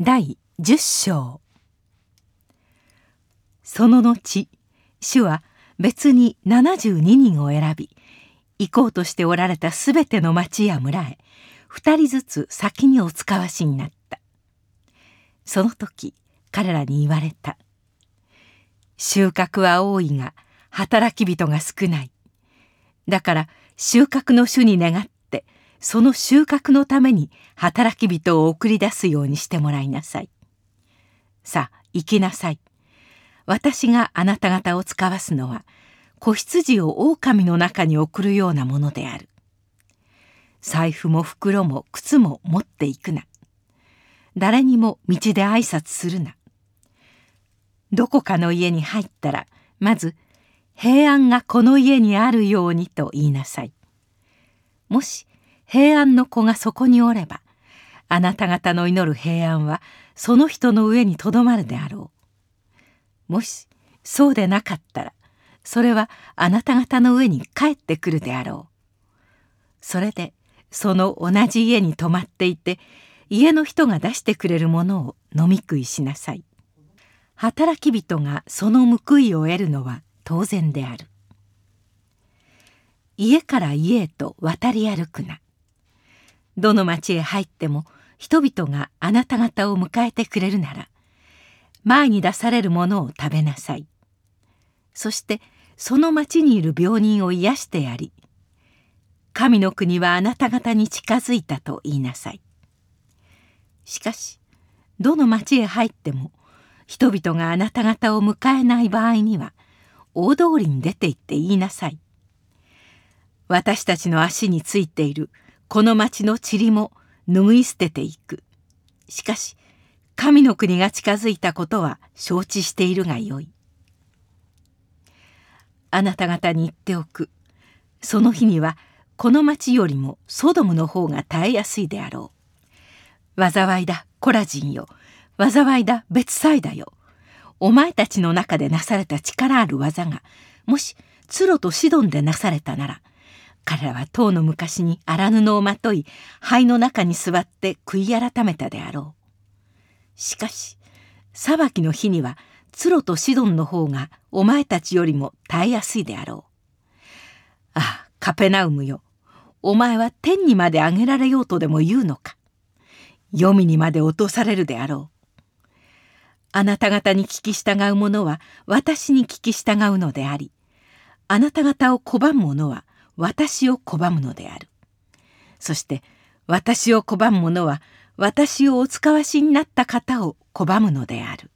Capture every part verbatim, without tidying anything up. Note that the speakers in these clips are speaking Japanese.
第十章。その後、主は別にななじゅうににんを選び、行こうとしておられたすべての町や村へ二人ずつ先にお使わしになった。その時彼らに言われた。収穫は多いが働き人が少ない。だから収穫の主に願ってその収穫のために働き人を送り出すようにしてもらいなさい。さあ行きなさい。私があなた方を使わすのは子羊を狼の中に送るようなものである。財布も袋も靴も持っていくな。誰にも道で挨拶するな。どこかの家に入ったらまず平安がこの家にあるようにと言いなさい。もし平安の子がそこにおれば、あなた方の祈る平安はその人の上にとどまるであろう。もしそうでなかったら、それはあなた方の上に帰ってくるであろう。それでその同じ家に泊まっていて、家の人が出してくれるものを飲み食いしなさい。働き人がその報いを得るのは当然である。家から家へと渡り歩くな。どの町へ入っても人々があなた方を迎えてくれるなら、前に出されるものを食べなさい。そしてその町にいる病人を癒してやり、神の国はあなた方に近づいたと言いなさい。しかしどの町へ入っても人々があなた方を迎えない場合には、大通りに出て行って言いなさい。私たちの足についているこの町の塵も拭い捨てていく。しかし神の国が近づいたことは承知しているがよい。あなた方に言っておく。その日にはこの町よりもソドムの方が耐えやすいであろう。災いだコラジンよ。災いだベツサイダよ。お前たちの中でなされた力ある技が、もしツロとシドンでなされたなら、彼らはとうの昔に荒布をまとい、灰の中に座って悔い改めたであろう。しかし裁きの日にはツロとシドンの方がお前たちよりも耐えやすいであろう。ああカペナウムよ。お前は天にまで上げられようとでも言うのか。黄泉にまで落とされるであろう。あなた方に聞き従う者は私に聞き従うのであり、あなた方を拒む者は私を拒むのである。そして私を拒む者は私をお使わしになった方を拒むのである。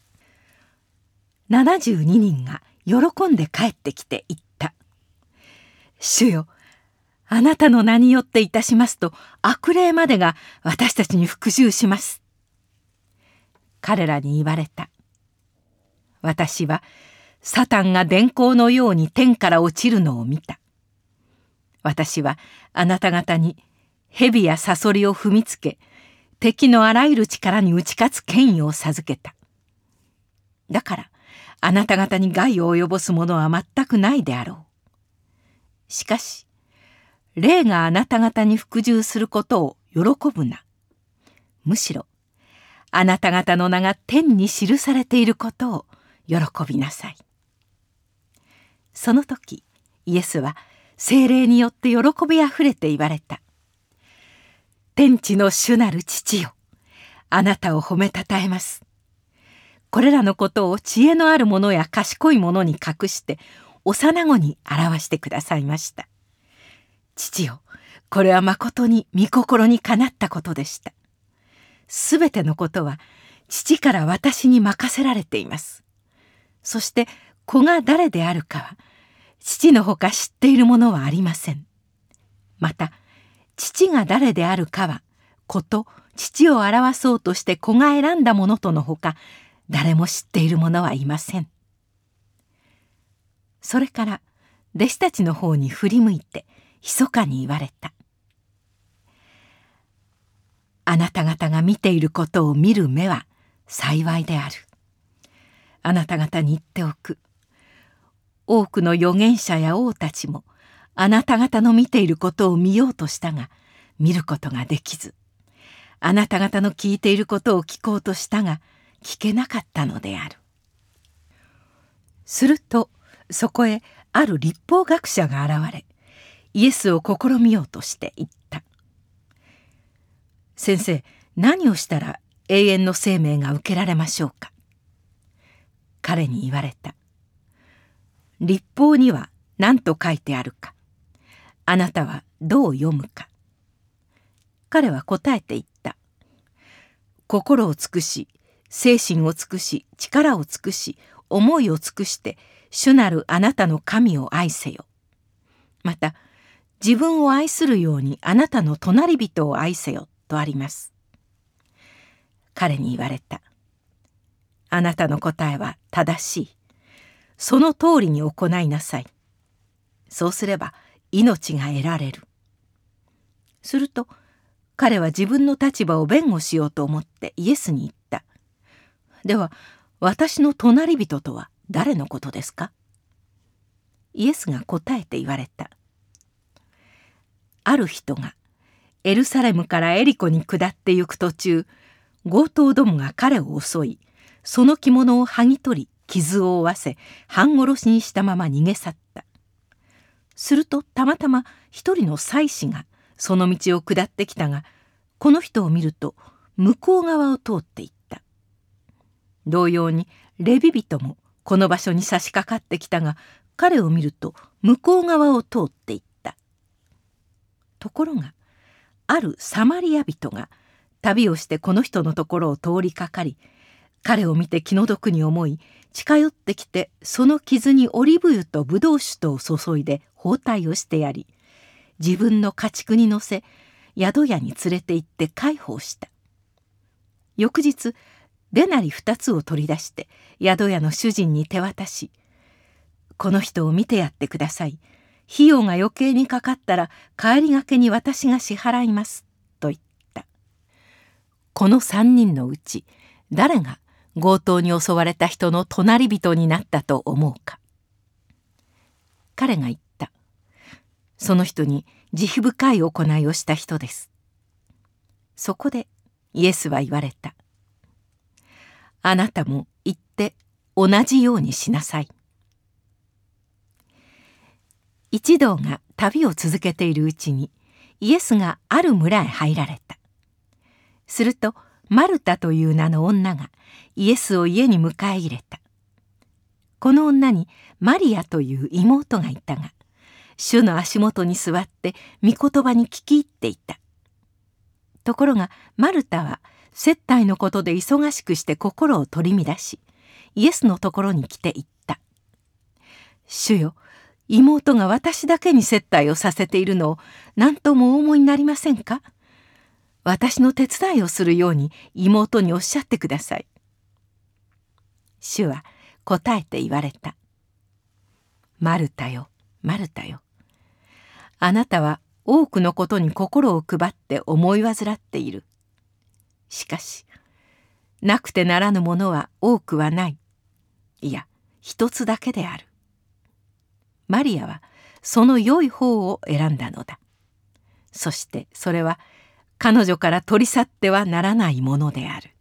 ななじゅうににんが喜んで帰ってきて言った。主よ、あなたの名によっていたしますと悪霊までが私たちに服従します。彼らに言われた。私はサタンが電光のように天から落ちるのを見た。私はあなた方に蛇やサソリを踏みつけ、敵のあらゆる力に打ち勝つ権威を授けた。だからあなた方に害を及ぼすものは全くないであろう。しかし霊があなた方に服従することを喜ぶな。むしろあなた方の名が天に記されていることを喜びなさい。その時イエスは聖霊によって喜びあふれて言われた。天地の主なる父よ、あなたを褒めたたえます。これらのことを知恵のある者や賢い者に隠して幼子に表してくださいました。父よ、これはまことに御心にかなったことでした。すべてのことは父から私に任せられています。そして子が誰であるかは父のほか知っているものはありません。また父が誰であるかは子と父を表そうとして子が選んだものとのほか誰も知っているものはいません。それから弟子たちの方に振り向いて密かに言われた。あなた方が見ていることを見る目は幸いである。あなた方に言っておく。多くの預言者や王たちもあなた方の見ていることを見ようとしたが見ることができず、 あなた方の聞いていることを聞こうとしたが聞けなかったのである。するとそこへある律法学者が現れ、イエスを試みようとして言った。先生、何をしたら永遠の生命が受けられましょうか。彼に言われた。律法には何と書いてあるか、あなたはどう読むか。彼は答えて言った。心を尽くし、精神を尽くし、力を尽くし、思いを尽くして主なるあなたの神を愛せよ。また自分を愛するようにあなたの隣人を愛せよとあります。彼に言われた。あなたの答えは正しい。その通りに行いなさい。そうすれば命が得られる。すると彼は自分の立場を弁護しようと思ってイエスに言った。では私の隣人とは誰のことですか。イエスが答えて言われた。ある人がエルサレムからエリコに下って行く途中、強盗どもが彼を襲い、その着物を剥ぎ取り傷を負わせ半殺しにしたまま逃げ去った。するとたまたま一人の祭司がその道を下ってきたが、この人を見ると向こう側を通っていった。同様にレビ人もこの場所に差し掛かってきたが、彼を見ると向こう側を通っていった。ところがあるサマリア人が旅をしてこの人のところを通りかかり、彼を見て気の毒に思い、近寄ってきてその傷にオリーブ油とブドウ酒とを注いで包帯をしてやり、自分の家畜に乗せ宿屋に連れて行って介抱した。翌日デナリ二つを取り出して宿屋の主人に手渡し、この人を見てやってください。費用が余計にかかったら帰りがけに私が支払いますと言った。この三人のうち誰が強盗に襲われた人の隣人になったと思うか。彼が言った。その人に慈悲深い行いをした人です。そこでイエスは言われた。あなたも行って同じようにしなさい。一同が旅を続けているうちにイエスがある村へ入られた。するとマルタという名の女がイエスを家に迎え入れた。この女にマリアという妹がいたが、主の足元に座って御言葉に聞き入っていた。ところがマルタは接待のことで忙しくして心を取り乱し、イエスのところに来て言った。主よ、妹が私だけに接待をさせているのを何ともお思いになりませんか。私の手伝いをするように妹におっしゃってください。主は答えて言われた。マルタよ、マルタよ。あなたは多くのことに心を配って思い煩っている。しかし、なくてならぬものは多くはない。いや、一つだけである。マリアはその良い方を選んだのだ。そしてそれは彼女から取り去ってはならないものである。